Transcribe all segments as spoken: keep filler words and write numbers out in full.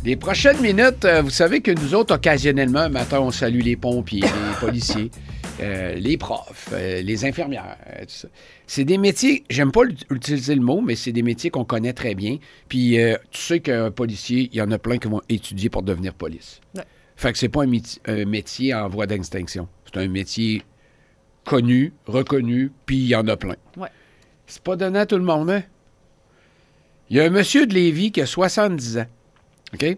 Les prochaines minutes, euh, vous savez que nous autres, occasionnellement, un matin, on salue les pompiers, les policiers, euh, les profs, euh, les infirmières, euh, tout ça. C'est des métiers, j'aime pas utiliser le mot, mais c'est des métiers qu'on connaît très bien. Puis euh, tu sais qu'un policier, il y en a plein qui vont étudier pour devenir police. Ouais. Fait que c'est pas un, métier, un métier en voie d'extinction. C'est un métier connu, reconnu, puis il y en a plein. Ouais. C'est pas donné à tout le monde, hein? Il y a un monsieur de Lévis qui a soixante-dix ans. OK?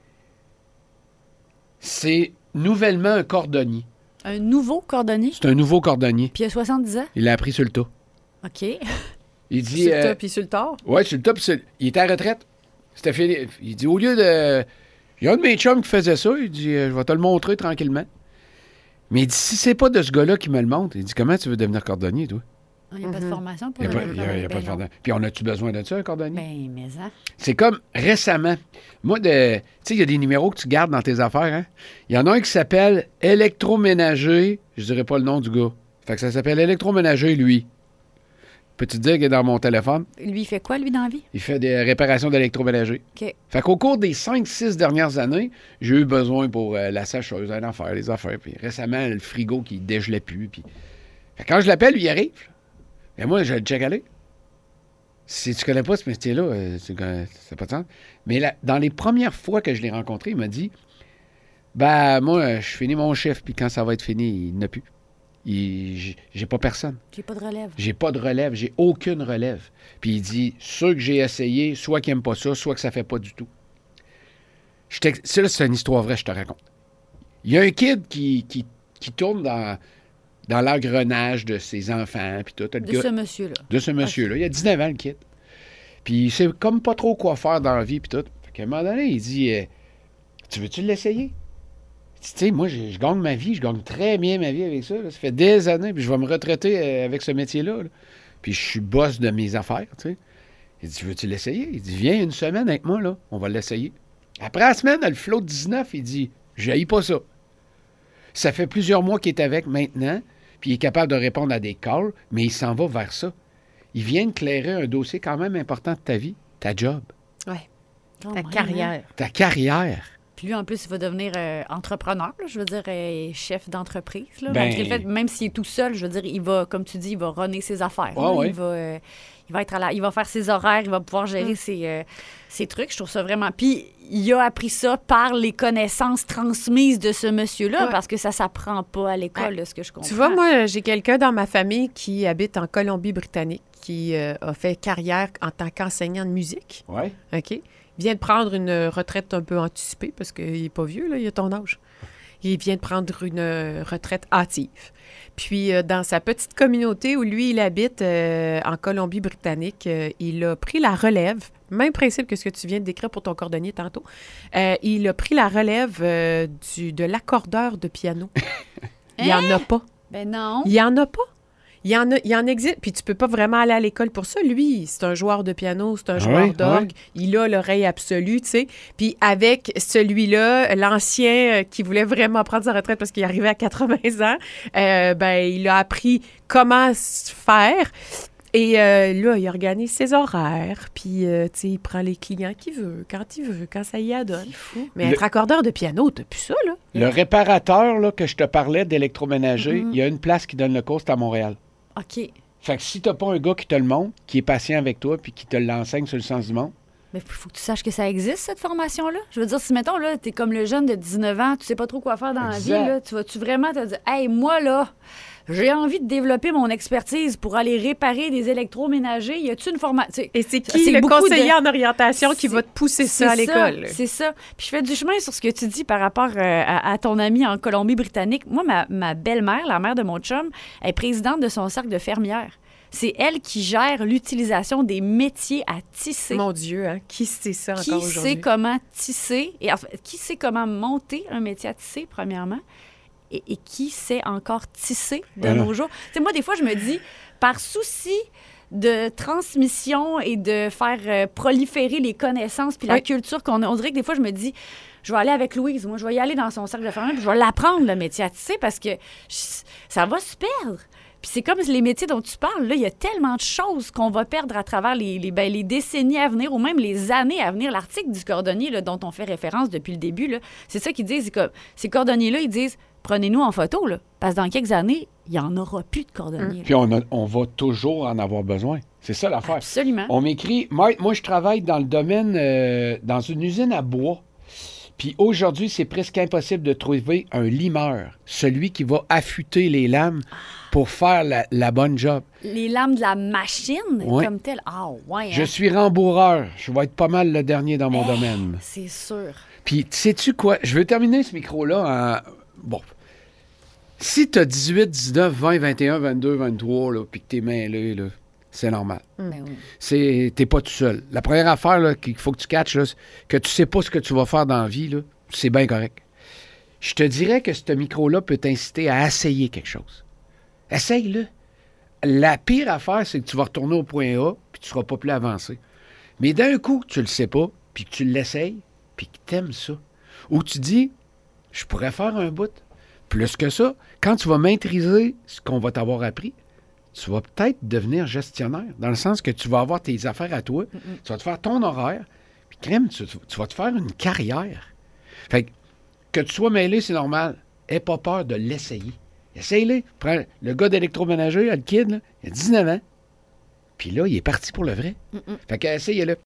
C'est nouvellement un cordonnier. Un nouveau cordonnier? C'est un nouveau cordonnier. Puis il a soixante-dix ans? Il l'a appris sur le tas. OK. Il dit... Sur le euh, tas puis sur le tard? Oui, sur le tas. Puis sur... Il était à la retraite. C'était fait... Il dit, au lieu de... Il y a un de mes chums qui faisait ça. Il dit, euh, je vais te le montrer tranquillement. Mais il dit, si c'est pas de ce gars-là qui me le montre, il dit, comment tu veux devenir cordonnier, toi? Il n'y a mm-hmm. pas de formation pour il y a le pas, il y a, il y a pas de formation. Puis on a-tu besoin de ça, un cordonnier? Ben, mais ça. C'est comme récemment. Moi, de, tu sais, il y a des numéros que tu gardes dans tes affaires. Hein? Il y en a un qui s'appelle électroménager. Je dirais pas le nom du gars. Fait que ça s'appelle électroménager, lui. Peux-tu te dire qu'il est dans mon téléphone? Lui, il fait quoi, lui, dans la vie? Il fait des réparations d'électroménager. OK. Fait qu'au cours des cinq six dernières années, j'ai eu besoin pour euh, la sécheuse, un affaire, les affaires. Puis récemment, le frigo qui dégelait plus. Puis... Fait que quand je l'appelle, lui, il arrive. Mais moi, je le check aller. Si tu connais pas ce métier-là, euh, c'est, c'est pas de sens. Mais là, dans les premières fois que je l'ai rencontré, il m'a dit, ben moi, je finis mon chiffre, puis quand ça va être fini, il n'a plus. Il, j'ai, j'ai pas personne. J'ai pas de relève. J'ai pas de relève. J'ai aucune relève. Puis il dit, ceux que j'ai essayé, soit qu'ils n'aiment pas ça, soit que ça fait pas du tout. Je ça, là, c'est une histoire vraie, je te raconte. Il y a un kid qui, qui, qui tourne dans... dans l'engrenage de ses enfants. Puis tout, de gars, ce monsieur-là. De ce monsieur-là. Il a dix-neuf ans, le kid. Puis il sait comme pas trop quoi faire dans la vie. Puis tout. Fait qu'à un moment donné, il dit euh, tu veux-tu l'essayer? Tu sais, moi, je, je gagne ma vie. Je gagne très bien ma vie avec ça. Là. Ça fait des années. Puis je vais me retraiter euh, avec ce métier-là. Là. Puis je suis boss de mes affaires. Tu sais. Il dit tu veux-tu l'essayer? Il dit viens une semaine avec moi. Là. On va l'essayer. Après la semaine, elle flotte dix-neuf. Il dit j'haïs pas ça. Ça fait plusieurs mois qu'il est avec maintenant. Puis il est capable de répondre à des calls, mais il s'en va vers ça. Il vient de clairer un dossier quand même important de ta vie, ta job. Oui. Ta oh carrière. Ta carrière. Puis lui, en plus, il va devenir euh, entrepreneur, là, je veux dire, euh, chef d'entreprise. Là, ben... malgré le fait, même s'il est tout seul, je veux dire, il va, comme tu dis, il va runner ses affaires. Oh, oui. Il va... Euh, Il va, être à la, il va faire ses horaires, il va pouvoir gérer mm. ses, euh, ses trucs. Je trouve ça vraiment... Puis, il a appris ça par les connaissances transmises de ce monsieur-là, ouais. parce que ça ne s'apprend pas à l'école, de ce que je comprends. Tu vois, moi, j'ai quelqu'un dans ma famille qui habite en Colombie-Britannique, qui euh, a fait carrière en tant qu'enseignant de musique. Oui. OK. Il vient de prendre une retraite un peu anticipée, parce qu'il n'est pas vieux, là, il a ton âge. Il vient de prendre une retraite hâtive. Puis, euh, dans sa petite communauté où lui, il habite euh, en Colombie-Britannique, euh, il a pris la relève, même principe que ce que tu viens de décrire pour ton cordonnier tantôt, euh, il a pris la relève euh, du, de l'accordeur de piano. Il n'y en a pas. Ben non. Il n'y en a pas. Il y en a, il y en existe. Puis tu peux pas vraiment aller à l'école pour ça. Lui, c'est un joueur de piano, c'est un joueur oui, d'orgue. Oui. Il a l'oreille absolue, tu sais. Puis avec celui-là, l'ancien euh, qui voulait vraiment prendre sa retraite parce qu'il arrivait à quatre-vingts ans, euh, ben il a appris comment se faire. Et euh, là, il organise ses horaires, puis, euh, tu sais, il prend les clients qu'il veut, quand il veut, quand ça y adonne. C'est fou. Mais être le... accordeur de piano, t'as plus ça, là. Le réparateur, là, que je te parlais d'électroménager, il mm-hmm. y a une place qui donne le cours, c'est à Montréal. OK. Fait que si t'as pas un gars qui te le montre, qui est patient avec toi, puis qui te l'enseigne sur le sens du monde... Mais il faut que tu saches que ça existe, cette formation-là. Je veux dire, si, mettons, là, t'es comme le jeune de dix-neuf ans, tu sais pas trop quoi faire dans exact. La vie, là, tu vas-tu vraiment te dire, hey, moi, là... J'ai envie de développer mon expertise pour aller réparer des électroménagers. Y a-tu une formation? Et c'est qui c'est le conseiller de... en orientation qui c'est... va te pousser ça à l'école? Ça, c'est ça. Puis je fais du chemin sur ce que tu dis par rapport euh, à, à ton ami en Colombie-Britannique. Moi, ma, ma belle-mère, la mère de mon chum, elle est présidente de son cercle de fermières. C'est elle qui gère l'utilisation des métiers à tisser. Mon Dieu, hein? Qui sait ça encore qui aujourd'hui? Qui sait comment tisser? Et en fait, qui sait comment monter un métier à tisser, premièrement? Et, et qui sait encore tisser de ouais, nos non. jours. Tu sais, moi, des fois, je me dis, par souci de transmission et de faire euh, proliférer les connaissances puis oui. la culture qu'on a, on dirait que des fois, je me dis, je vais aller avec Louise. Moi, je vais y aller dans son cercle de fermière puis je vais l'apprendre, le métier à tisser, parce que je, ça va se perdre. Puis c'est comme les métiers dont tu parles, là, il y a tellement de choses qu'on va perdre à travers les, les, ben, les décennies à venir ou même les années à venir. L'article du cordonnier là, dont on fait référence depuis le début, là, c'est ça qu'ils disent. Comme, ces cordonniers-là, ils disent « Prenez-nous en photo, là, parce que dans quelques années, il n'y en aura plus de cordonniers. Mmh. » Puis on, a, on va toujours en avoir besoin. C'est ça l'affaire. Absolument. On m'écrit... Moi, moi, je travaille dans le domaine... Euh, dans une usine à bois. Puis aujourd'hui, c'est presque impossible de trouver un limeur, celui qui va affûter les lames pour faire la, la bonne job. Les lames de la machine, oui. comme telle. Ah, ouais. Hein? Je suis rembourreur. Je vais être pas mal le dernier dans mon hey, domaine. C'est sûr. Puis, sais-tu quoi? Je veux terminer ce micro-là en... Bon. Si tu as dix-huit, dix-neuf, vingt, vingt et un, vingt-deux, vingt-trois, là, puis que t'es mêlé, là, c'est normal. Ben oui. C'est, t'es pas tout seul. La première affaire là, qu'il faut que tu catches, là, que tu sais pas ce que tu vas faire dans la vie, là, c'est bien correct. Je te dirais que ce micro-là peut t'inciter à essayer quelque chose. Essaye-le. La pire affaire, c'est que tu vas retourner au point A, puis tu seras pas plus avancé. Mais d'un coup, tu le sais pas, puis que tu l'essayes, puis que tu aimes ça. Ou tu dis, je pourrais faire un bout. Plus que ça, quand tu vas maîtriser ce qu'on va t'avoir appris, tu vas peut-être devenir gestionnaire, dans le sens que tu vas avoir tes affaires à toi, mm-mm. tu vas te faire ton horaire, puis crème, tu, tu vas te faire une carrière. Fait que, que tu sois mêlé, c'est normal. Aie pas peur de l'essayer. Essaye-le. Prends le gars d'électroménager, le kid, là, il a dix-neuf ans. Puis là, il est parti pour le vrai. Mm-mm. Fait que, essayez-le.